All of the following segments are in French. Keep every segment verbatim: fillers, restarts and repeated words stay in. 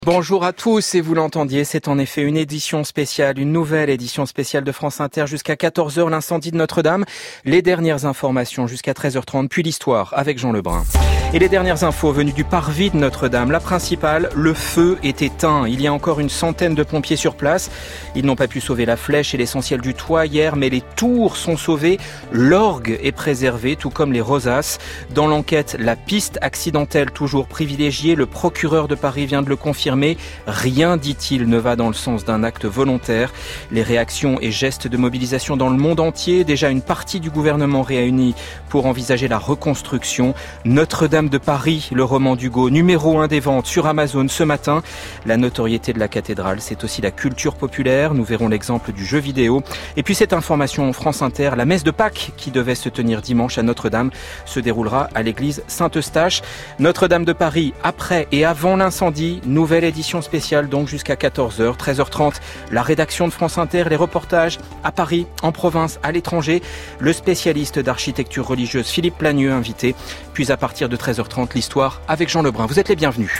Bonjour à tous, et vous l'entendiez, c'est en effet une édition spéciale, une nouvelle édition spéciale de France Inter jusqu'à quatorze heures, l'incendie de Notre-Dame, les dernières informations jusqu'à treize heures trente, puis l'histoire avec Jean Lebrun. Et les dernières infos venues du parvis de Notre-Dame, la principale, le feu est éteint. Il y a encore une centaine de pompiers sur place. Ils n'ont pas pu sauver la flèche et l'essentiel du toit hier, mais les tours sont sauvées. L'orgue est préservé, tout comme les rosaces. Dans l'enquête, la piste accidentelle toujours privilégiée. Le procureur de Paris vient de le confirmer. Rien, dit-il, ne va dans le sens d'un acte volontaire. Les réactions et gestes de mobilisation dans le monde entier. Déjà une partie du gouvernement réunie pour envisager la reconstruction. Notre-Dame de Paris, le roman d'Hugo, numéro un des ventes sur Amazon ce matin. La notoriété de la cathédrale, c'est aussi la culture populaire. Nous verrons l'exemple du jeu vidéo. Et puis cette information France Inter, la messe de Pâques qui devait se tenir dimanche à Notre-Dame se déroulera à l'église Saint-Eustache. Notre-Dame de Paris, après et avant l'incendie, nouvelle édition spéciale donc jusqu'à quatorze heures, treize heures trente. La rédaction de France Inter, les reportages à Paris, en province, à l'étranger. Le spécialiste d'architecture religieuse Philippe Plagneux invité. Puis à partir de treize heures trente, l'histoire avec Jean Lebrun. Vous êtes les bienvenus.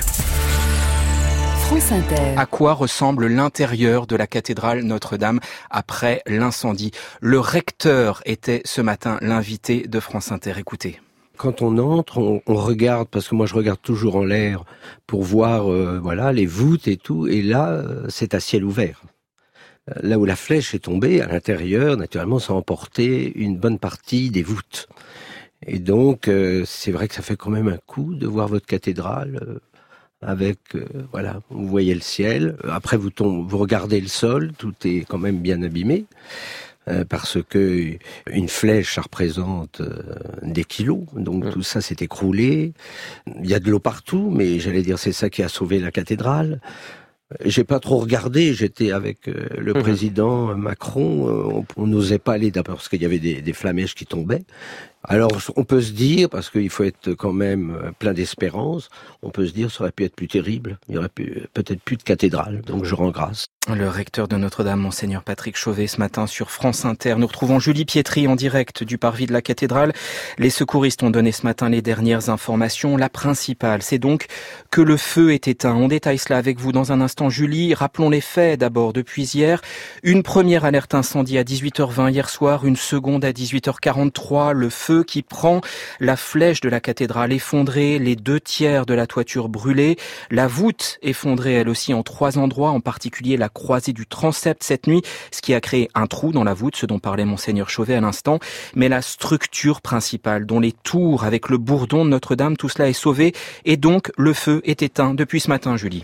France Inter. À quoi ressemble l'intérieur de la cathédrale Notre-Dame après l'incendie? Le recteur était ce matin l'invité de France Inter. Écoutez. Quand on entre, on, on regarde, parce que moi je regarde toujours en l'air pour voir euh, voilà les voûtes et tout, et là euh, c'est à ciel ouvert. Là où la flèche est tombée, à l'intérieur, naturellement, ça a emporté une bonne partie des voûtes. Et donc, euh, c'est vrai que ça fait quand même un coup de voir votre cathédrale euh, avec, euh, voilà, vous voyez le ciel. Après, vous, tombez, vous regardez le sol, tout est quand même bien abîmé. Euh, parce que une flèche, ça représente euh, des kilos, donc mmh. tout ça s'est écroulé. Il y a de l'eau partout, mais j'allais dire c'est ça qui a sauvé la cathédrale. J'ai pas trop regardé, j'étais avec euh, le mmh. président Macron, euh, on n'osait pas aller d'abord parce qu'il y avait des, des flamèches qui tombaient. Alors on peut se dire, parce qu'il faut être quand même plein d'espérance, on peut se dire ça aurait pu être plus terrible, il y aurait pu, peut-être plus de cathédrale, donc je rends grâce. Le recteur de Notre-Dame, Monseigneur Patrick Chauvet, ce matin sur France Inter. Nous retrouvons Julie Pietri en direct du parvis de la cathédrale. Les secouristes ont donné ce matin les dernières informations. La principale, c'est donc que le feu est éteint. On détaille cela avec vous dans un instant, Julie. Rappelons les faits d'abord depuis hier. Une première alerte incendie à dix-huit heures vingt hier soir, une seconde à dix-huit heures quarante-trois. Le feu qui prend la flèche de la cathédrale effondrée, les deux tiers de la toiture brûlée, la voûte effondrée elle aussi en trois endroits, en particulier la croisée du transept cette nuit, ce qui a créé un trou dans la voûte, ce dont parlait Monseigneur Chauvet à l'instant. Mais la structure principale, dont les tours avec le bourdon de Notre-Dame, tout cela est sauvé et donc le feu est éteint depuis ce matin, Julie.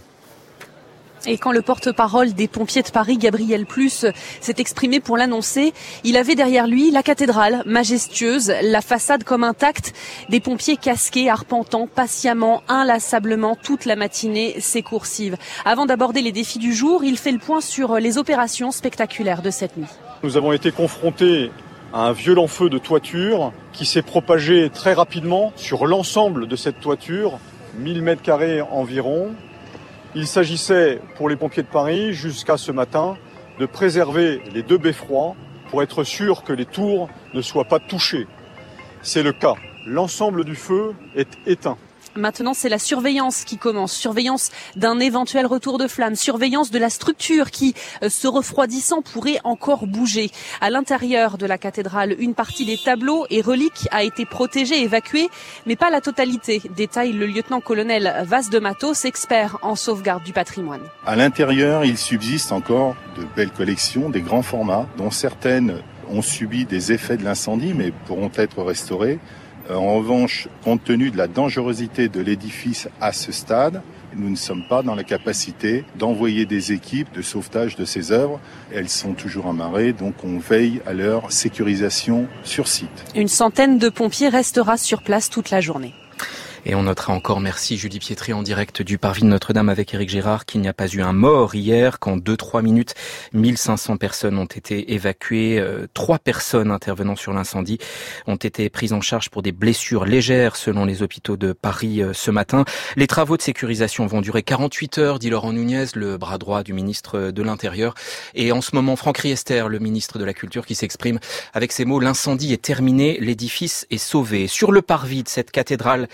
Et quand le porte-parole des pompiers de Paris, Gabriel Plus, s'est exprimé pour l'annoncer, il avait derrière lui la cathédrale majestueuse, la façade comme intacte, des pompiers casqués, arpentant patiemment, inlassablement toute la matinée ces coursives. Avant d'aborder les défis du jour, il fait le point sur les opérations spectaculaires de cette nuit. Nous avons été confrontés à un violent feu de toiture qui s'est propagé très rapidement sur l'ensemble de cette toiture, mille mètres carrés environ. Il s'agissait, pour les pompiers de Paris, jusqu'à ce matin, de préserver les deux beffrois pour être sûr que les tours ne soient pas touchées. C'est le cas. L'ensemble du feu est éteint. Maintenant, c'est la surveillance qui commence. Surveillance d'un éventuel retour de flamme. Surveillance de la structure qui, se refroidissant, pourrait encore bouger. À l'intérieur de la cathédrale, une partie des tableaux et reliques a été protégée, évacuée, mais pas la totalité, détaille le lieutenant-colonel Vaz de Matos, expert en sauvegarde du patrimoine. À l'intérieur, il subsiste encore de belles collections, des grands formats, dont certaines ont subi des effets de l'incendie, mais pourront être restaurées. En revanche, compte tenu de la dangerosité de l'édifice à ce stade, nous ne sommes pas dans la capacité d'envoyer des équipes de sauvetage de ces œuvres. Elles sont toujours amarrées, donc on veille à leur sécurisation sur site. Une centaine de pompiers restera sur place toute la journée. Et on notera encore, merci Julie Pietri en direct du parvis de Notre-Dame avec Éric Gérard, qu'il n'y a pas eu un mort hier, qu'en deux trois minutes, mille cinq cents personnes ont été évacuées. Euh, trois personnes intervenant sur l'incendie ont été prises en charge pour des blessures légères selon les hôpitaux de Paris euh, ce matin. Les travaux de sécurisation vont durer quarante-huit heures, dit Laurent Nunez, le bras droit du ministre de l'Intérieur. Et en ce moment, Franck Riester, le ministre de la Culture, qui s'exprime avec ces mots: l'incendie est terminé, l'édifice est sauvé. Sur le parvis de cette cathédrale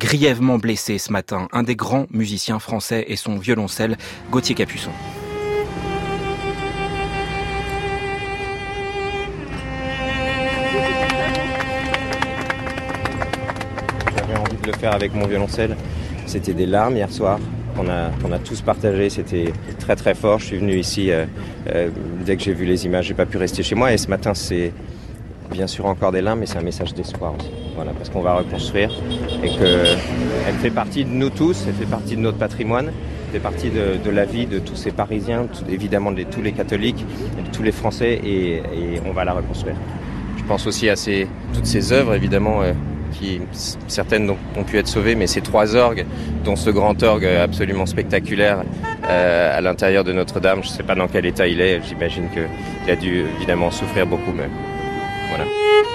grièvement blessé ce matin. Un des grands musiciens français et son violoncelle, Gauthier Capuçon. J'avais envie de le faire avec mon violoncelle. C'était des larmes hier soir qu'on a, qu'on a tous partagé. C'était très très fort. Je suis venu ici, euh, euh, dès que j'ai vu les images, j'ai pas pu rester chez moi. Et ce matin, c'est bien sûr encore des larmes, mais c'est un message d'espoir aussi. Voilà, parce qu'on va reconstruire et qu'elle fait partie de nous tous, elle fait partie de notre patrimoine, elle fait partie de, de la vie de tous ces Parisiens, tout, évidemment de tous les catholiques, de tous les Français, et, et on va la reconstruire. Je pense aussi à ces, toutes ces œuvres, évidemment, euh, qui certaines ont, ont pu être sauvées, mais ces trois orgues, dont ce grand orgue absolument spectaculaire euh, à l'intérieur de Notre-Dame, je ne sais pas dans quel état il est, j'imagine qu'il a dû évidemment souffrir beaucoup, mais voilà.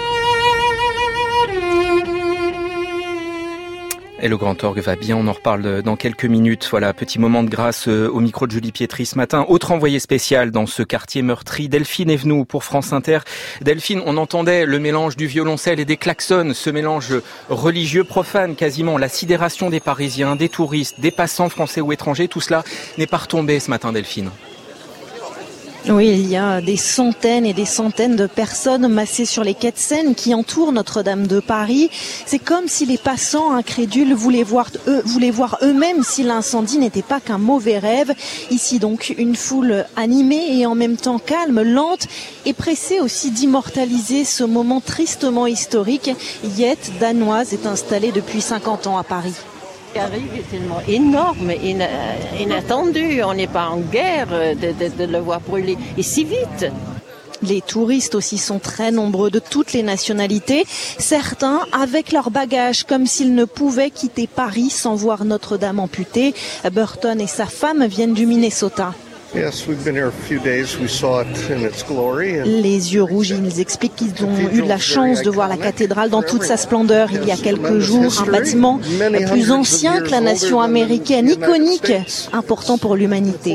Et le grand orgue va bien, on en reparle dans quelques minutes. Voilà, petit moment de grâce au micro de Julie Pietri ce matin. Autre envoyé spécial dans ce quartier meurtri, Delphine Evenou pour France Inter. Delphine, on entendait le mélange du violoncelle et des klaxons, ce mélange religieux profane quasiment, la sidération des Parisiens, des touristes, des passants français ou étrangers. Tout cela n'est pas retombé ce matin, Delphine. Oui, il y a des centaines et des centaines de personnes massées sur les quais de Seine qui entourent Notre-Dame de Paris. C'est comme si les passants incrédules voulaient voir, eux, voulaient voir eux-mêmes si l'incendie n'était pas qu'un mauvais rêve. Ici donc, une foule animée et en même temps calme, lente et pressée aussi d'immortaliser ce moment tristement historique. Yette, danoise, est installée depuis cinquante ans à Paris. Ce qui arrive est tellement énorme, inattendu. On n'est pas en guerre de, de, de le voir brûler et si vite. Les touristes aussi sont très nombreux de toutes les nationalités. Certains avec leurs bagages, comme s'ils ne pouvaient quitter Paris sans voir Notre-Dame amputée. Burton et sa femme viennent du Minnesota. Yes, we've been here a few days. We saw it in its glory. Les yeux rouges, ils expliquent qu'ils ont eu la chance de voir la cathédrale dans toute sa splendeur il y a quelques jours. Un bâtiment plus ancien que la nation américaine, iconique, important pour l'humanité.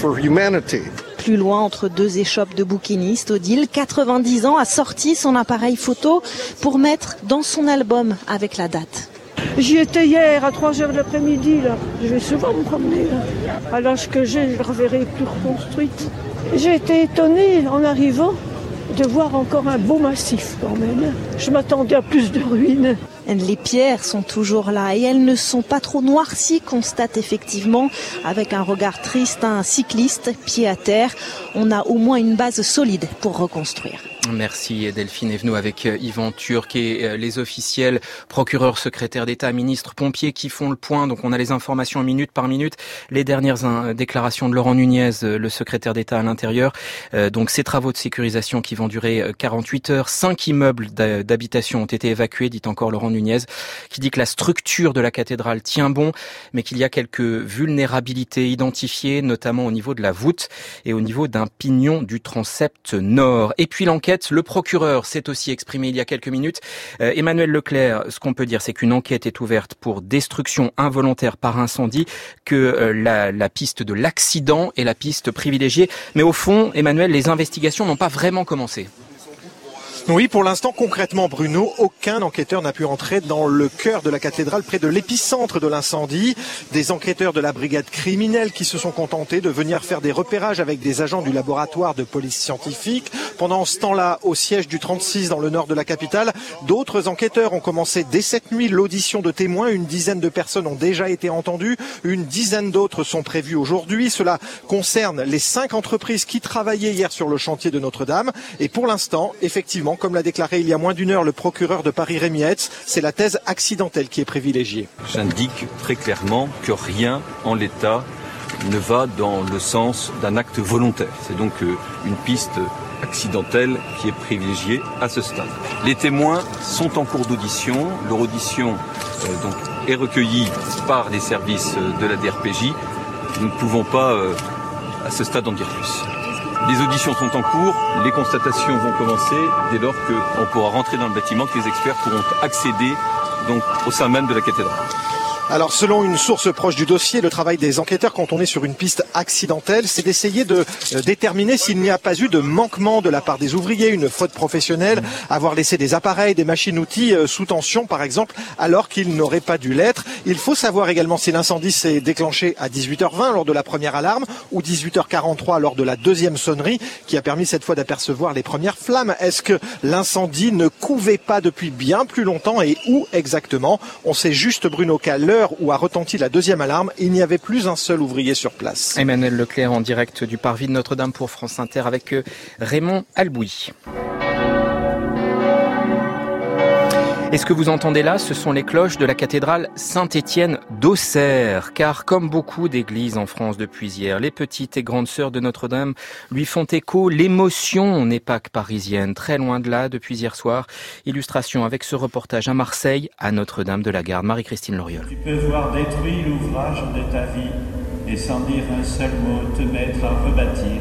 Plus loin, entre deux échoppes de bouquinistes, Odile, quatre-vingt-dix ans, a sorti son appareil photo pour mettre dans son album avec la date. J'y étais hier à trois heures de l'après-midi, là. Je vais souvent me promener, là. À l'âge que j'ai, je la reverrai plus reconstruite. J'ai été étonnée en arrivant de voir encore un beau massif quand même. Je m'attendais à plus de ruines. Les pierres sont toujours là et elles ne sont pas trop noircies, constate effectivement avec un regard triste un cycliste, pied à terre. On a au moins une base solide pour reconstruire. Merci Delphine Evenou avec Yvan Turc et les officiels, procureurs, secrétaires d'État, ministres, pompiers qui font le point. Donc on a les informations minute par minute. Les dernières déclarations de Laurent Nunez, le secrétaire d'État à l'intérieur. Donc ces travaux de sécurisation qui vont durer quarante-huit heures. Cinq immeubles d'habitation ont été évacués, dit encore Laurent Nunez, qui dit que la structure de la cathédrale tient bon, mais qu'il y a quelques vulnérabilités identifiées, notamment au niveau de la voûte et au niveau d'un pignon du transept nord. Et puis l'enquête, le procureur s'est aussi exprimé il y a quelques minutes. Euh, Emmanuel Leclerc, ce qu'on peut dire, c'est qu'une enquête est ouverte pour destruction involontaire par incendie, que euh, la, la piste de l'accident est la piste privilégiée. Mais au fond, Emmanuel, les investigations n'ont pas vraiment commencé. Oui, pour l'instant, concrètement, Bruno, aucun enquêteur n'a pu entrer dans le cœur de la cathédrale, près de l'épicentre de l'incendie. Des enquêteurs de la brigade criminelle qui se sont contentés de venir faire des repérages avec des agents du laboratoire de police scientifique. Pendant ce temps-là, au siège du trente-six dans le nord de la capitale, d'autres enquêteurs ont commencé dès cette nuit l'audition de témoins. Une dizaine de personnes ont déjà été entendues. Une dizaine d'autres sont prévues aujourd'hui. Cela concerne les cinq entreprises qui travaillaient hier sur le chantier de Notre-Dame. Et pour l'instant, effectivement, comme l'a déclaré il y a moins d'une heure le procureur de Paris, Rémi Hetz, c'est la thèse accidentelle qui est privilégiée. J'indique très clairement que rien en l'état ne va dans le sens d'un acte volontaire. C'est donc une piste accidentelle qui est privilégiée à ce stade. Les témoins sont en cours d'audition. Leur audition euh, donc, est recueillie par les services de la D R P J. Nous ne pouvons pas, euh, à ce stade, en dire plus. Les auditions sont en cours, les constatations vont commencer dès lors qu'on pourra rentrer dans le bâtiment, que les experts pourront accéder donc, au sein même de la cathédrale. Alors selon une source proche du dossier, le travail des enquêteurs quand on est sur une piste accidentelle, c'est d'essayer de euh, déterminer s'il n'y a pas eu de manquement de la part des ouvriers, une faute professionnelle, avoir laissé des appareils, des machines-outils euh, sous tension par exemple, alors qu'ils n'auraient pas dû l'être. Il faut savoir également si l'incendie s'est déclenché à dix-huit heures vingt lors de la première alarme ou dix-huit heures quarante-trois lors de la deuxième sonnerie qui a permis cette fois d'apercevoir les premières flammes. Est-ce que l'incendie ne couvait pas depuis bien plus longtemps et où exactement? On sait juste, Bruno, qu'à l'heure où a retenti la deuxième alarme, il n'y avait plus un seul ouvrier sur place. Emmanuel Leclerc en direct du parvis de Notre-Dame pour France Inter avec Raymond Albouy. Et ce que vous entendez là, ce sont les cloches de la cathédrale Saint-Étienne d'Auxerre. Car comme beaucoup d'églises en France depuis hier, les petites et grandes sœurs de Notre-Dame lui font écho. L'émotion n'est pas que parisienne, très loin de là depuis hier soir. Illustration avec ce reportage à Marseille, à Notre-Dame de la Garde. Marie-Christine Loriol. Tu peux voir détruit l'ouvrage de ta vie et sans dire un seul mot te mettre à rebâtir.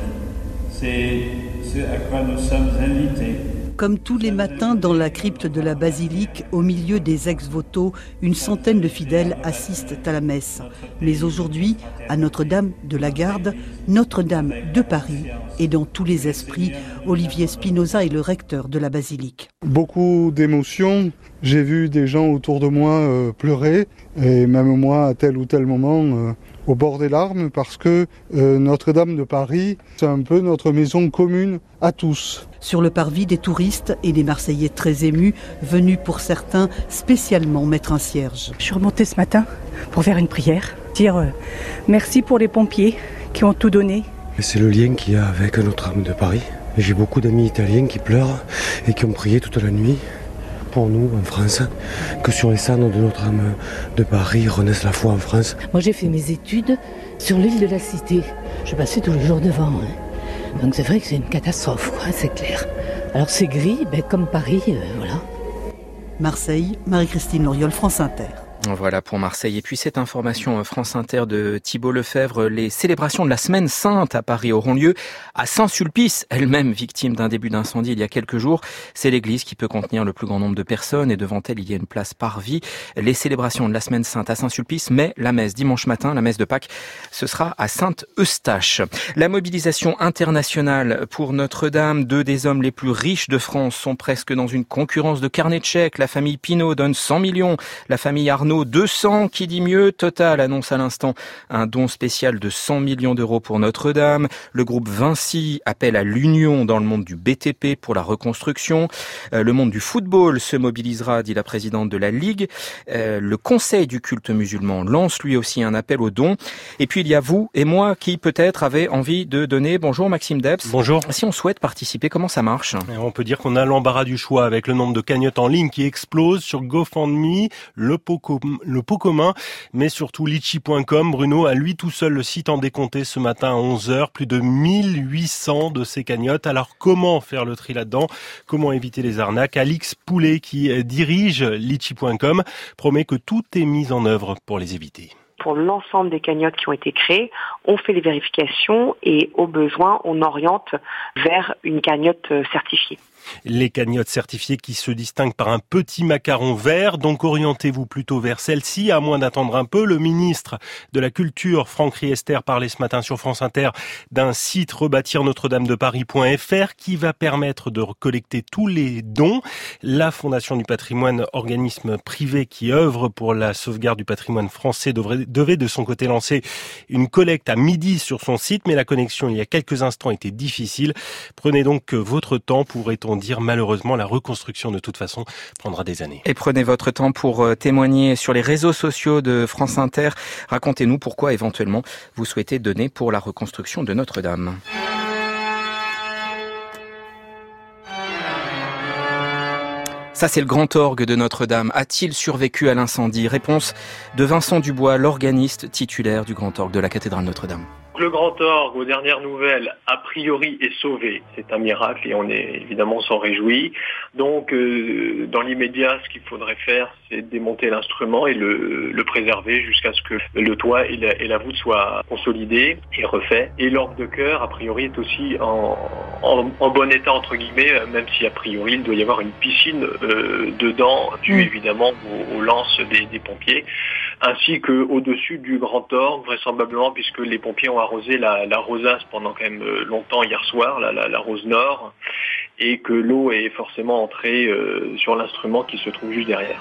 C'est ce à quoi nous sommes invités. Comme tous les matins dans la crypte de la basilique, au milieu des ex-voto, une centaine de fidèles assistent à la messe. Mais aujourd'hui, à Notre-Dame de la Garde, Notre-Dame de Paris et dans tous les esprits, Olivier Spinoza est le recteur de la basilique. Beaucoup d'émotions. J'ai vu des gens autour de moi euh, pleurer et même moi à tel ou tel moment euh, au bord des larmes parce que euh, Notre-Dame de Paris, c'est un peu notre maison commune à tous. Sur le parvis, des touristes et des Marseillais très émus, venus pour certains spécialement mettre un cierge. Je suis remontée ce matin pour faire une prière, dire euh, merci pour les pompiers qui ont tout donné. C'est le lien qu'il y a avec Notre-Dame de Paris. J'ai beaucoup d'amis italiens qui pleurent et qui ont prié toute la nuit pour nous en France, que sur les cendres de Notre-Dame de Paris renaisse la foi en France. Moi j'ai fait mes études sur l'île de la Cité. Je passais tous les jours devant. Hein. Donc c'est vrai que c'est une catastrophe, quoi, c'est clair. Alors c'est gris, ben, comme Paris, euh, voilà. Marseille, Marie-Christine Loriol, France Inter. Voilà pour Marseille. Et puis cette information France Inter de Thibault Lefebvre, les célébrations de la Semaine Sainte à Paris auront lieu à Saint-Sulpice, elle-même victime d'un début d'incendie il y a quelques jours. C'est l'église qui peut contenir le plus grand nombre de personnes et devant elle il y a une place parvis. Les célébrations de la Semaine Sainte à Saint-Sulpice, mais la messe dimanche matin, la messe de Pâques, ce sera à Sainte-Eustache. La mobilisation internationale pour Notre-Dame, deux des hommes les plus riches de France sont presque dans une concurrence de carnet de chèques. La famille Pinault donne cent millions, la famille Arnaud deux cents, qui dit mieux. Total annonce à l'instant un don spécial de cent millions d'euros pour Notre-Dame. Le groupe Vinci appelle à l'union dans le monde du B T P pour la reconstruction. Euh, le monde du football se mobilisera, dit la présidente de la Ligue. Euh, le Conseil du culte musulman lance lui aussi un appel aux dons. Et puis il y a vous et moi qui peut-être avez envie de donner. Bonjour Maxime Debs. Bonjour. Si on souhaite participer, comment ça marche ? On peut dire qu'on a l'embarras du choix avec le nombre de cagnottes en ligne qui explose sur GoFundMe, le Poco le pot commun, mais surtout litchi point com. Bruno, à lui tout seul, le site en décompté ce matin à onze heures, plus de mille huit cents de ces cagnottes. Alors comment faire le tri là-dedans? Comment éviter les arnaques? Alix Poulet, qui dirige litchi point com, promet que tout est mis en œuvre pour les éviter. Pour l'ensemble des cagnottes qui ont été créées, on fait les vérifications et au besoin, on oriente vers une cagnotte certifiée. Les cagnottes certifiées qui se distinguent par un petit macaron vert, donc orientez-vous plutôt vers celle-ci, à moins d'attendre un peu. Le ministre de la Culture, Franck Riester, parlait ce matin sur France Inter d'un site rebâtir notre dame de paris point f r qui va permettre de collecter tous les dons. La Fondation du patrimoine, organisme privé qui œuvre pour la sauvegarde du patrimoine français, devrait, devait de son côté lancer une collecte à midi sur son site, mais la connexion il y a quelques instants était difficile. Prenez donc votre temps, pourrait-on dire. Malheureusement, la reconstruction de toute façon prendra des années. Et prenez votre temps pour témoigner sur les réseaux sociaux de France Inter. Racontez-nous pourquoi éventuellement vous souhaitez donner pour la reconstruction de Notre-Dame. Ça, c'est le grand orgue de Notre-Dame. A-t-il survécu à l'incendie? Réponse de Vincent Dubois, l'organiste titulaire du grand orgue de la cathédrale Notre-Dame. Le grand orgue, aux dernières nouvelles, a priori est sauvé. C'est un miracle et on est évidemment s'en réjouit. Donc, euh, dans l'immédiat, ce qu'il faudrait faire, c'est démonter l'instrument et le, le préserver jusqu'à ce que le toit et la, et la voûte soient consolidés et refaits. Et l'orgue de chœur, a priori, est aussi en, en, en bon état, entre guillemets, même si a priori, il doit y avoir une piscine euh, dedans, due évidemment aux, aux lances des, des pompiers. ainsi qu'au-dessus du Grand Orgue, vraisemblablement, puisque les pompiers ont arrosé la, la rosace pendant quand même longtemps hier soir, la, la, la rose nord, et que l'eau est forcément entrée euh, sur l'instrument qui se trouve juste derrière.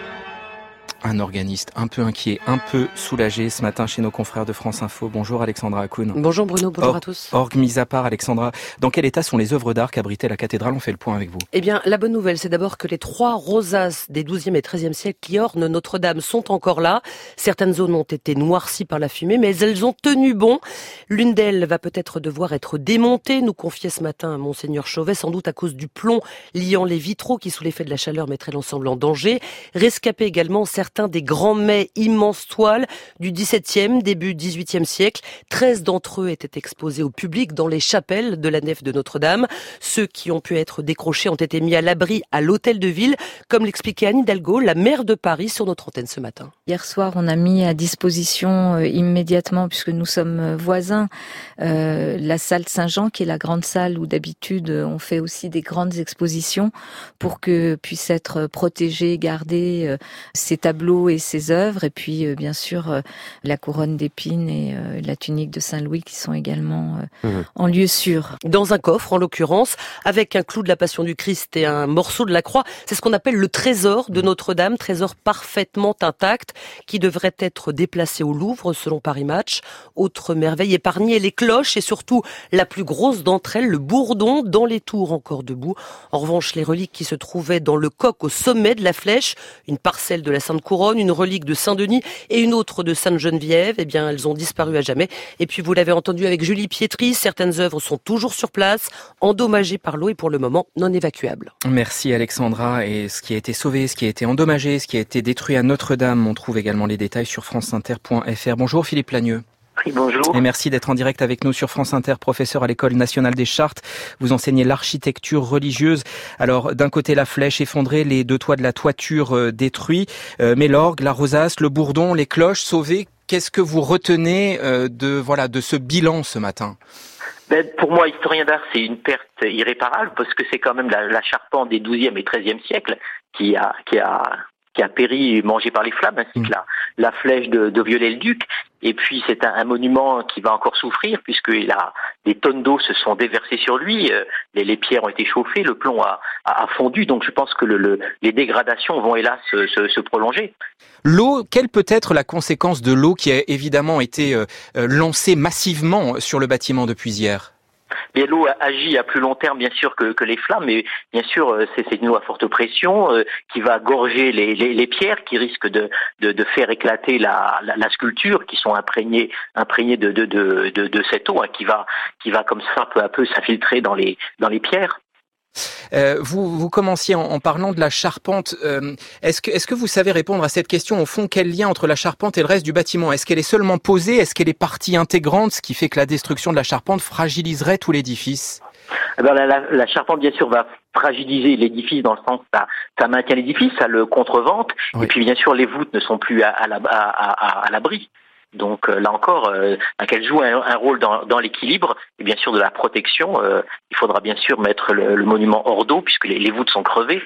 Un organiste un peu inquiet, un peu soulagé ce matin chez nos confrères de France Info. Bonjour Alexandra Akoun. Bonjour Bruno, bonjour Or, à tous. Orgue mis à part, Alexandra, dans quel état sont les œuvres d'art qu'abritait la cathédrale? On fait le point avec vous. Eh bien, la bonne nouvelle, c'est d'abord que les trois rosaces des douzième et treizième siècles qui ornent Notre-Dame sont encore là. Certaines zones ont été noircies par la fumée, mais elles ont tenu bon. L'une d'elles va peut-être devoir être démontée, nous confiait ce matin Monseigneur Chauvet, sans doute à cause du plomb liant les vitraux qui, sous l'effet de la chaleur, mettraient l'ensemble en danger. Rescapés également certains des grands immenses toiles du dix-septième, début dix-huitième siècle. treize d'entre eux étaient exposés au public dans les chapelles de la nef de Notre-Dame. Ceux qui ont pu être décrochés ont été mis à l'abri à l'hôtel de ville, comme l'expliquait Anne Hidalgo, la maire de Paris, sur notre antenne ce matin. Hier soir, on a mis à disposition euh, immédiatement, puisque nous sommes voisins, euh, la salle Saint-Jean, qui est la grande salle où d'habitude on fait aussi des grandes expositions pour que puissent être protégés, gardés euh, ces tableaux et ces œuvres. Et puis, euh, bien sûr, euh, la couronne d'épines et euh, la tunique de Saint-Louis qui sont également euh, mmh. en lieu sûr. Dans un coffre, en l'occurrence, avec un clou de la Passion du Christ et un morceau de la croix. C'est ce qu'on appelle le trésor de Notre-Dame, trésor parfaitement intact, qui devrait être déplacé au Louvre, selon Paris Match. Autre merveille épargnée, les cloches et surtout la plus grosse d'entre elles, le bourdon, dans les tours encore debout. En revanche, les reliques qui se trouvaient dans le coq au sommet de la flèche, une parcelle de la Sainte Couronne, une relique de Saint-Denis et une autre de Sainte-Geneviève, eh bien, elles ont disparu à jamais. Et puis, vous l'avez entendu avec Julie Pietri, certaines œuvres sont toujours sur place, endommagées par l'eau et pour le moment non évacuables. Merci Alexandra. Et ce qui a été sauvé, ce qui a été endommagé, ce qui a été détruit à Notre-Dame, on trouve également les détails sur franceinter point f r. Bonjour Philippe Lagneux. Oui, bonjour. Et merci d'être en direct avec nous sur France Inter, professeur à l'École nationale des Chartes. Vous enseignez l'architecture religieuse. Alors, d'un côté, la flèche effondrée, les deux toits de la toiture euh, détruits, euh, mais l'orgue, la rosace, le bourdon, les cloches sauvées. Qu'est-ce que vous retenez euh, de voilà de ce bilan ce matin? Ben, pour moi, historien d'art, c'est une perte irréparable parce que c'est quand même la, la charpente des douzième et treizième siècles qui a qui a qui a péri, mangé par les flammes, ainsi mmh. que la, la flèche de, de Viollet-le-Duc. Et puis c'est un, un monument qui va encore souffrir puisque il a, des tonnes d'eau se sont déversées sur lui, euh, les, les pierres ont été chauffées, le plomb a, a, a fondu, donc je pense que le, le, les dégradations vont hélas se, se, se prolonger. L'eau, quelle peut être la conséquence de l'eau qui a évidemment été euh, lancée massivement sur le bâtiment depuis hier ? Bien, l'eau agit à plus long terme, bien sûr, que, que les flammes, mais bien sûr, c'est, c'est une eau à forte pression euh, qui va gorger les, les, les pierres, qui risque de, de, de faire éclater la, la, la sculpture, qui sont imprégnées, imprégnées de, de, de, de, de cette eau, hein, qui va, qui va comme ça peu à peu s'infiltrer dans les, dans les pierres. Euh, vous, vous commenciez en, en parlant de la charpente. Euh, est-ce que, est-ce que vous savez répondre à cette question au fond? Quel lien entre la charpente et le reste du bâtiment? Est-ce qu'elle est seulement posée? Est-ce qu'elle est partie intégrante, ce qui fait que la destruction de la charpente fragiliserait tout l'édifice? Alors la, la, la charpente, bien sûr, va fragiliser l'édifice dans le sens que ça, ça maintient l'édifice, ça le contrevente, oui. Et puis bien sûr les voûtes ne sont plus à, à, la, à, à, à l'abri. Donc euh, là encore, euh, qu'elle joue un, un rôle dans, dans l'équilibre et bien sûr de la protection. Euh, il faudra bien sûr mettre le, le monument hors d'eau puisque les, les voûtes sont crevées.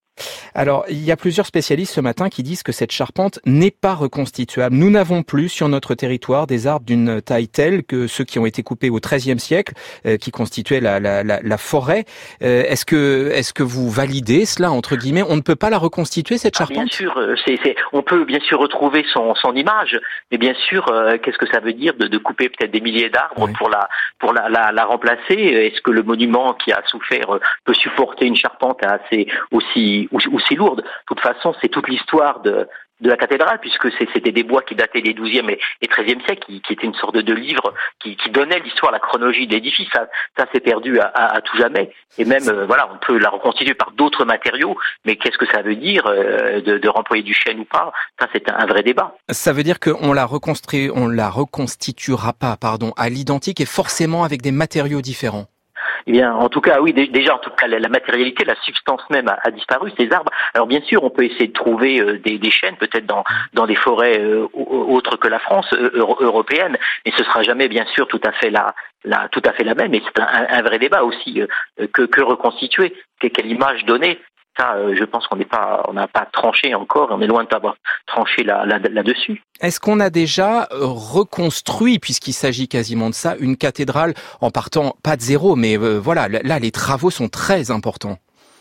Alors, il y a plusieurs spécialistes ce matin qui disent que cette charpente n'est pas reconstituable. Nous n'avons plus sur notre territoire des arbres d'une taille telle que ceux qui ont été coupés au treizième siècle, euh, qui constituaient la, la, la, la forêt. Euh, est-ce que, est-ce que vous validez cela, entre guillemets? On ne peut pas la reconstituer, cette charpente? Ah, bien sûr, c'est, c'est, on peut bien sûr retrouver son, son image, mais bien sûr, euh, qu'est-ce que ça veut dire de, de couper peut-être des milliers d'arbres oui. pour la, pour la, la, la remplacer? Est-ce que le monument qui a souffert peut supporter une charpente assez aussi aussi lourde? De toute façon, c'est toute l'histoire de, de la cathédrale, puisque c'était des bois qui dataient des douzième et treizième siècles, qui, qui étaient une sorte de, de livre qui, qui donnait l'histoire, la chronologie de l'édifice. Ça, ça s'est perdu à, à, à tout jamais. Et même, euh, voilà, on peut la reconstituer par d'autres matériaux, mais qu'est-ce que ça veut dire euh, de, de remployer du chêne ou pas? Ça, c'est un, un vrai débat. Ça veut dire qu'on la reconstruit, on la reconstituera pas, pardon, à l'identique et forcément avec des matériaux différents. Eh bien, en tout cas, oui, déjà, en tout cas, la, la matérialité, la substance même a, a disparu, ces arbres. Alors, bien sûr, on peut essayer de trouver euh, des, des chênes, peut-être dans, dans des forêts euh, autres que la France, euh, européenne, mais ce sera jamais, bien sûr, tout à fait la, la, tout à fait la même. Et c'est un, un vrai débat aussi, euh, que, que reconstituer, quelle image donner. Ça, euh, je pense qu'on n'est pas, on n'a pas tranché encore, on est loin d'avoir tranché là, là, là-dessus. Est-ce qu'on a déjà reconstruit, puisqu'il s'agit quasiment de ça, une cathédrale en partant pas de zéro, mais euh, voilà, là les travaux sont très importants?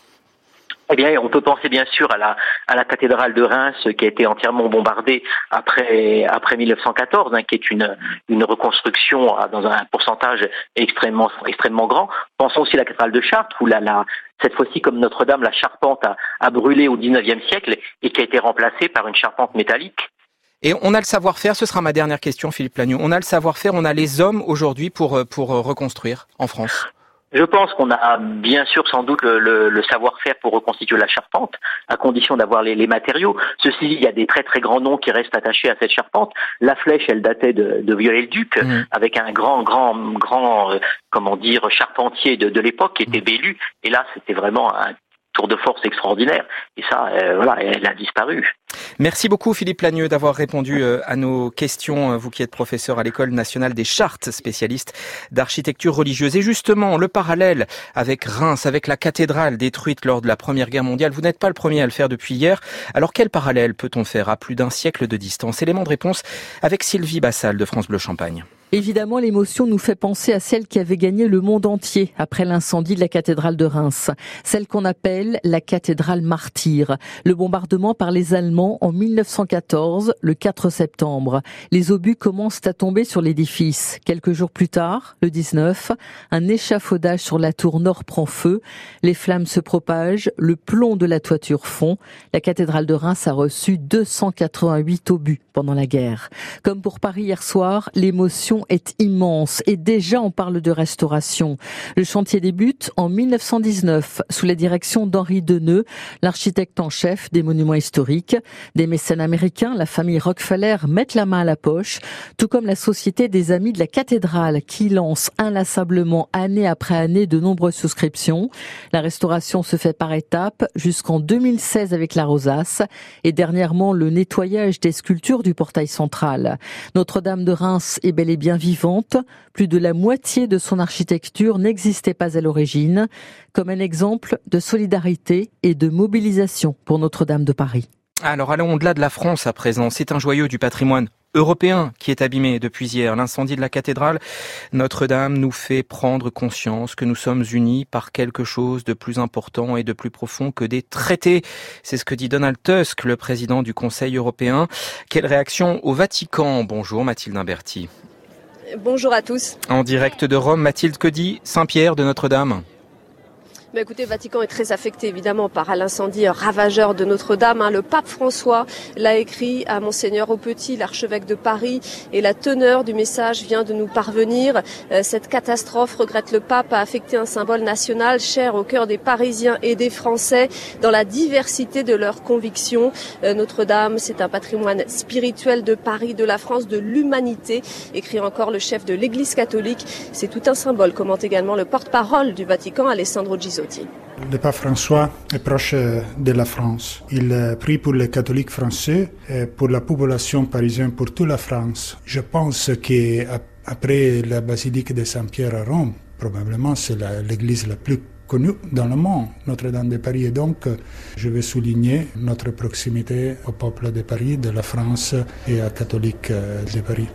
Eh bien, on peut penser bien sûr à la à la cathédrale de Reims qui a été entièrement bombardée après après mille neuf cent quatorze, hein, qui est une une reconstruction dans un pourcentage extrêmement extrêmement grand. Pensons aussi à la cathédrale de Chartres où la, la cette fois-ci comme Notre-Dame, la charpente a, a brûlé au dix-neuvième siècle et qui a été remplacée par une charpente métallique. Et on a le savoir-faire, ce sera ma dernière question, Philippe Lagneau. On a le savoir-faire, on a les hommes aujourd'hui pour pour reconstruire en France. Je pense qu'on a bien sûr sans doute le, le, le savoir-faire pour reconstituer la charpente, à condition d'avoir les, les matériaux. Ceci dit, il y a des très très grands noms qui restent attachés à cette charpente. La flèche, elle datait de, de Viollet-le-Duc, mmh. avec un grand grand grand euh, comment dire charpentier de, de l'époque qui était Bellu. Et là, c'était vraiment un tour de force extraordinaire. Et ça, euh, voilà, elle a disparu. Merci beaucoup Philippe Lagneau d'avoir répondu à nos questions, vous qui êtes professeur à l'École nationale des Chartes, spécialiste d'architecture religieuse. Et justement, le parallèle avec Reims, avec la cathédrale détruite lors de la Première Guerre mondiale, vous n'êtes pas le premier à le faire depuis hier. Alors quel parallèle peut-on faire à plus d'un siècle de distance? Élément de réponse avec Sylvie Bassal de France Bleu Champagne. Évidemment, l'émotion nous fait penser à celle qui avait gagné le monde entier après l'incendie de la cathédrale de Reims. Celle qu'on appelle la cathédrale martyre. Le bombardement par les Allemands en mille neuf cent quatorze, le quatre septembre. Les obus commencent à tomber sur l'édifice. Quelques jours plus tard, le dix-neuf, un échafaudage sur la tour nord prend feu. Les flammes se propagent, le plomb de la toiture fond. La cathédrale de Reims a reçu deux cent quatre-vingt-huit obus pendant la guerre. Comme pour Paris hier soir, l'émotion est immense et déjà on parle de restauration. Le chantier débute en mille neuf cent dix-neuf sous la direction d'Henri Deneux, l'architecte en chef des monuments historiques. Des mécènes américains, la famille Rockefeller, mettent la main à la poche, tout comme la Société des Amis de la Cathédrale qui lance inlassablement année après année de nombreuses souscriptions. La restauration se fait par étapes jusqu'en deux mille seize avec la rosace et dernièrement le nettoyage des sculptures du portail central. Notre-Dame de Reims est bel et bien vivante. Plus de la moitié de son architecture n'existait pas à l'origine, comme un exemple de solidarité et de mobilisation pour Notre-Dame de Paris. Alors allons au-delà de la France à présent. C'est un joyau du patrimoine européen qui est abîmé depuis hier. L'incendie de la cathédrale Notre-Dame nous fait prendre conscience que nous sommes unis par quelque chose de plus important et de plus profond que des traités. C'est ce que dit Donald Tusk, le président du Conseil européen. Quelle réaction au Vatican? Bonjour Mathilde Imberti. Bonjour à tous. En direct de Rome, Mathilde, que dit Saint-Pierre de Notre-Dame? Bah écoutez, le Vatican est très affecté évidemment par l'incendie ravageur de Notre-Dame. Hein. Le pape François l'a écrit à Monseigneur Aupetit, l'archevêque de Paris, et la teneur du message vient de nous parvenir. Euh, cette catastrophe, regrette le pape, a affecté un symbole national cher au cœur des Parisiens et des Français dans la diversité de leurs convictions. Euh, Notre-Dame, c'est un patrimoine spirituel de Paris, de la France, de l'humanité, écrit encore le chef de l'Église catholique. C'est tout un symbole, commente également le porte-parole du Vatican, Alessandro Gisotti. Le pape François est proche de la France. Il prie pour les catholiques français et pour la population parisienne, pour toute la France. Je pense qu'après la basilique de Saint-Pierre à Rome, probablement c'est la, l'église la plus connue dans le monde, Notre-Dame de Paris. Et donc, je vais souligner notre proximité au peuple de Paris, de la France et aux catholiques de Paris.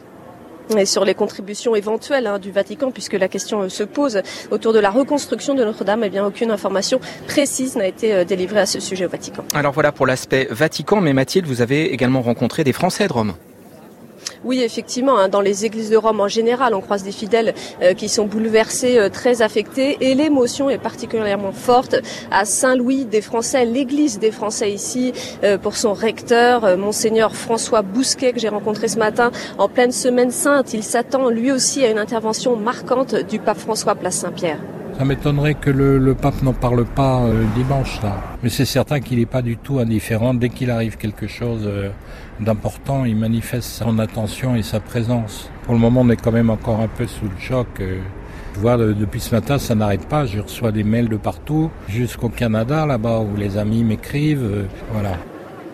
Et sur les contributions éventuelles hein, du Vatican, puisque la question euh, se pose autour de la reconstruction de Notre-Dame, eh bien aucune information précise n'a été euh, délivrée à ce sujet au Vatican. Alors voilà pour l'aspect Vatican, mais Mathilde, vous avez également rencontré des Français de Rome. Oui, effectivement, hein, dans les églises de Rome en général, on croise des fidèles euh, qui sont bouleversés, euh, très affectés, et l'émotion est particulièrement forte à Saint-Louis des Français, l'église des Français ici, euh, pour son recteur, euh, Monseigneur François Bousquet, que j'ai rencontré ce matin en pleine semaine sainte. Il s'attend lui aussi à une intervention marquante du pape François, place Saint-Pierre. Ça m'étonnerait que le, le pape n'en parle pas euh, dimanche, là. Mais c'est certain qu'il n'est pas du tout indifférent. Dès qu'il arrive quelque chose euh, d'important, il manifeste son attention et sa présence. Pour le moment, on est quand même encore un peu sous le choc. Euh, je vois, euh, depuis ce matin, ça n'arrête pas. Je reçois des mails de partout, jusqu'au Canada, là-bas, où les amis m'écrivent. Euh, voilà.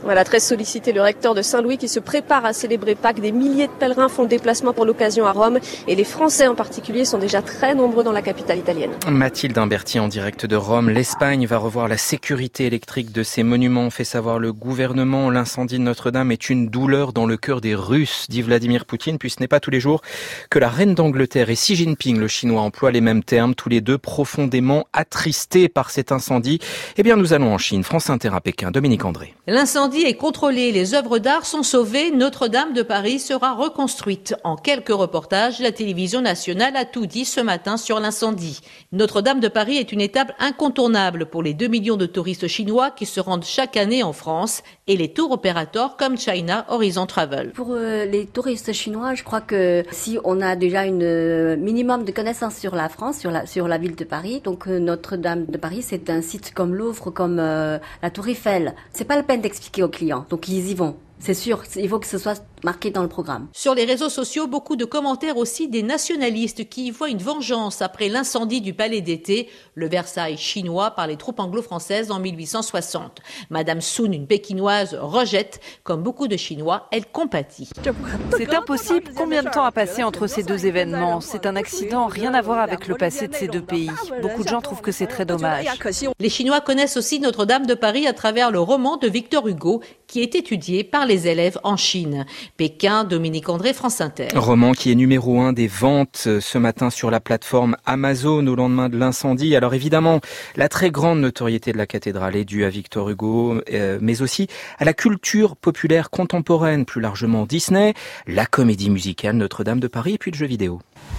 Voilà, très sollicité, le recteur de Saint-Louis qui se prépare à célébrer Pâques. Des milliers de pèlerins font le déplacement pour l'occasion à Rome et les Français en particulier sont déjà très nombreux dans la capitale italienne. Mathilde Imberti en direct de Rome. L'Espagne va revoir la sécurité électrique de ses monuments, fait savoir le gouvernement. L'incendie de Notre-Dame est une douleur dans le cœur des Russes, dit Vladimir Poutine, puis ce n'est pas tous les jours que la reine d'Angleterre et Xi Jinping, le chinois, emploient les mêmes termes, tous les deux profondément attristés par cet incendie. Eh bien, nous allons en Chine. France Inter à Pékin. Dominique André. L'incendie est contrôlé, les œuvres d'art sont sauvées, Notre-Dame de Paris sera reconstruite. En quelques reportages, la télévision nationale a tout dit ce matin sur l'incendie. Notre-Dame de Paris est une étape incontournable pour les deux millions de touristes chinois qui se rendent chaque année en France et les tour opérateurs comme China Horizon Travel. Pour euh, les touristes chinois, je crois que si on a déjà une euh, minimum de connaissances sur la France, sur la, sur la ville de Paris, donc euh, Notre-Dame de Paris, c'est un site comme Louvre, comme euh, la Tour Eiffel. C'est pas la peine d'expliquer aux clients, donc ils y vont. C'est sûr, il faut que ce soit marqué dans le programme. Sur les réseaux sociaux, beaucoup de commentaires aussi des nationalistes qui y voient une vengeance après l'incendie du palais d'été, le Versailles chinois par les troupes anglo-françaises en mille huit cent soixante. Madame Sun, une pékinoise, rejette. Comme beaucoup de Chinois, elle compatit. C'est impossible. Combien de temps a passé entre ces deux événements? C'est un accident, rien à voir avec le passé de ces deux pays. Beaucoup de gens trouvent que c'est très dommage. Les Chinois connaissent aussi Notre-Dame de Paris à travers le roman de Victor Hugo qui est étudié par les élèves en Chine. Pékin, Dominique André, France Inter. Roman qui est numéro un des ventes ce matin sur la plateforme Amazon au lendemain de l'incendie. Alors évidemment, la très grande notoriété de la cathédrale est due à Victor Hugo, euh, mais aussi à la culture populaire contemporaine, plus largement Disney, la comédie musicale Notre-Dame de Paris et puis le jeu vidéo.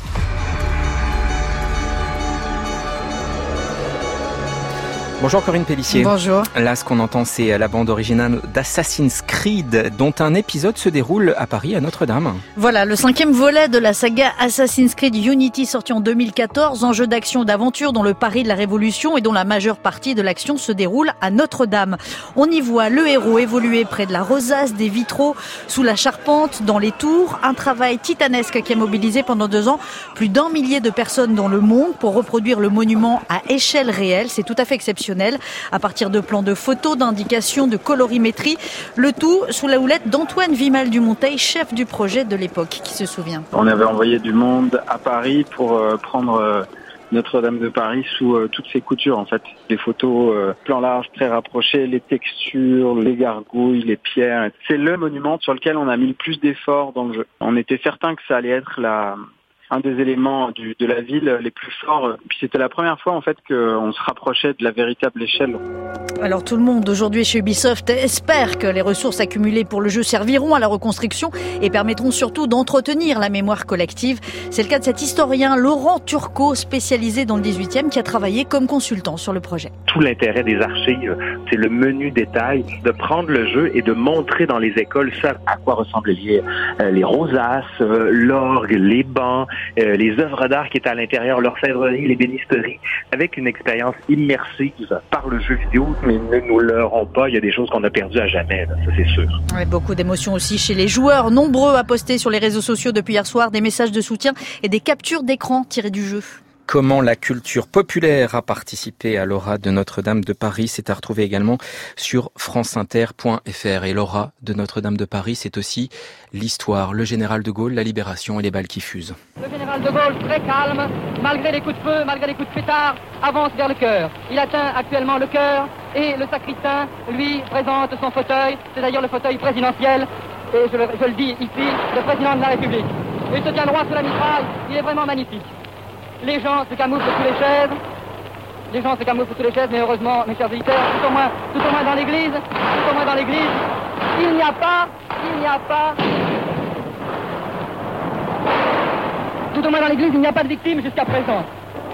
Bonjour Corinne Pellissier. Bonjour. Là, ce qu'on entend, c'est la bande originale d'Assassin's Creed, dont un épisode se déroule à Paris, à Notre-Dame. Voilà, le cinquième volet de la saga Assassin's Creed Unity, sorti en deux mille quatorze, enjeu d'action d'aventure dans le Paris de la Révolution et dont la majeure partie de l'action se déroule à Notre-Dame. On y voit le héros évoluer près de la rosace, des vitraux, sous la charpente, dans les tours. Un travail titanesque qui a mobilisé pendant deux ans plus d'un millier de personnes dans le monde pour reproduire le monument à échelle réelle. C'est tout à fait exceptionnel. À partir de plans de photos, d'indications, de colorimétrie. Le tout sous la houlette d'Antoine Vimal-Dumonteil, chef du projet de l'époque, qui se souvient. On avait envoyé du monde à Paris pour euh, prendre euh, Notre-Dame de Paris sous euh, toutes ses coutures, en fait. Les photos, euh, plan large, très rapprochés, les textures, les gargouilles, les pierres. C'est le monument sur lequel on a mis le plus d'efforts dans le jeu. On était certain que ça allait être la... un des éléments du, de la ville les plus forts. Puis c'était la première fois en fait qu'on se rapprochait de la véritable échelle. Alors tout le monde aujourd'hui chez Ubisoft espère que les ressources accumulées pour le jeu serviront à la reconstruction et permettront surtout d'entretenir la mémoire collective. C'est le cas de cet historien Laurent Turcot, spécialisé dans le dix-huitième, qui a travaillé comme consultant sur le projet. Tout l'intérêt des archives, c'est le menu détail, de prendre le jeu et de montrer dans les écoles ça à quoi ressemblent les, les rosaces, l'orgue, les bancs, Euh, les œuvres d'art qui étaient à l'intérieur, l'orfèvrerie, les bénisteries, avec une expérience immersive par le jeu vidéo, mais ne nous leurrons pas, il y a des choses qu'on a perdues à jamais, là, ça c'est sûr. Ouais, beaucoup d'émotions aussi chez les joueurs, nombreux à poster sur les réseaux sociaux depuis hier soir des messages de soutien et des captures d'écran tirées du jeu. Comment la culture populaire a participé à l'aura de Notre-Dame de Paris, c'est à retrouver également sur franceinter point f r. Et l'aura de Notre-Dame de Paris, c'est aussi l'histoire, le général de Gaulle, la libération et les balles qui fusent. Le général de Gaulle, très calme, malgré les coups de feu, malgré les coups de pétard, avance vers le cœur. Il atteint actuellement le cœur et le sacristain, lui, présente son fauteuil. C'est d'ailleurs le fauteuil présidentiel, et je le, je le dis ici, le président de la République. Il se tient droit sous la mitraille, il est vraiment magnifique. Les gens se camouflent sous les chaises. Les gens se camouflent sous les chaises, mais heureusement, mes chers auditeurs, tout au moins, tout au moins dans l'église, tout au moins dans l'église, il n'y a pas, il n'y a pas, tout au moins dans l'église, il n'y a pas de victimes jusqu'à présent.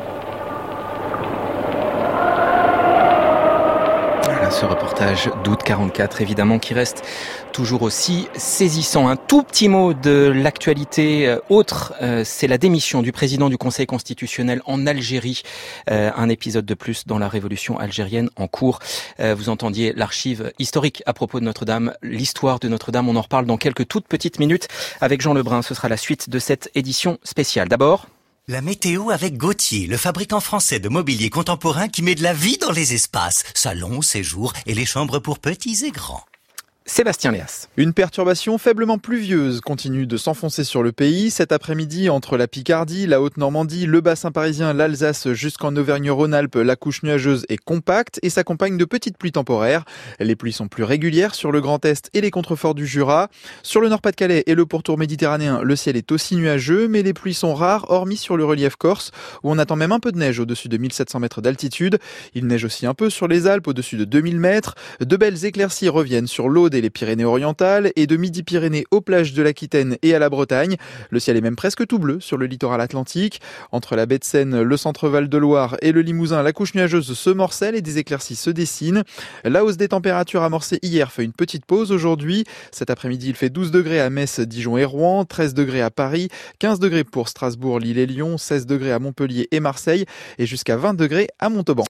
Voilà ce reportage d'août quarante-quatre, évidemment, qui reste toujours aussi saisissant. Un tout petit mot de l'actualité autre, euh, c'est la démission du président du Conseil constitutionnel en Algérie. Euh, un épisode de plus dans la révolution algérienne en cours. Euh, vous entendiez l'archive historique à propos de Notre-Dame, l'histoire de Notre-Dame. On en reparle dans quelques toutes petites minutes avec Jean Lebrun. Ce sera la suite de cette édition spéciale. D'abord... La météo avec Gauthier, le fabricant français de mobilier contemporain qui met de la vie dans les espaces, salons, séjours et les chambres pour petits et grands. Sébastien Léas. Une perturbation faiblement pluvieuse continue de s'enfoncer sur le pays. Cet après-midi, entre la Picardie, la Haute-Normandie, le bassin parisien, l'Alsace jusqu'en Auvergne-Rhône-Alpes, la couche nuageuse est compacte et s'accompagne de petites pluies temporaires. Les pluies sont plus régulières sur le Grand Est et les contreforts du Jura. Sur le Nord-Pas-de-Calais et le pourtour méditerranéen, le ciel est aussi nuageux, mais les pluies sont rares, hormis sur le relief corse, où on attend même un peu de neige au-dessus de mille sept cents mètres d'altitude. Il neige aussi un peu sur les Alpes, au-dessus de deux mille mètres. De belles éclaircies reviennent sur l'Aude et les Pyrénées-Orientales et de Midi-Pyrénées aux plages de l'Aquitaine et à la Bretagne. Le ciel est même presque tout bleu sur le littoral atlantique. Entre la baie de Seine, le centre-val de Loire et le Limousin, la couche nuageuse se morcelle et des éclaircies se dessinent. La hausse des températures amorcée hier fait une petite pause aujourd'hui. Cet après-midi, il fait douze degrés à Metz, Dijon et Rouen, treize degrés à Paris, quinze degrés pour Strasbourg, Lille et Lyon, seize degrés à Montpellier et Marseille et jusqu'à vingt degrés à Montauban.